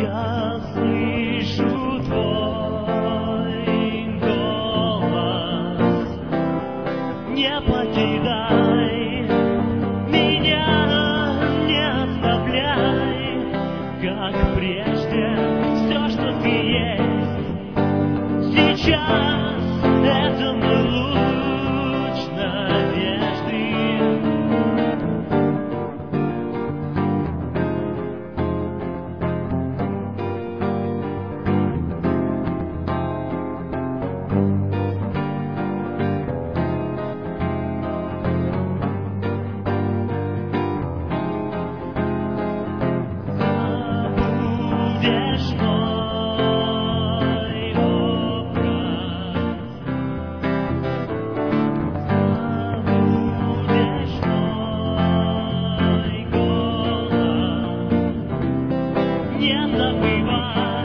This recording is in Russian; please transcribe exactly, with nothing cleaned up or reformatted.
Я слышу твой голос. Не покидай меня, не оставляй, как прежде, все, что ты есть. Сейчас это мой луч надежды. Забудешь мой образ, забудешь мой голос. Не забывай.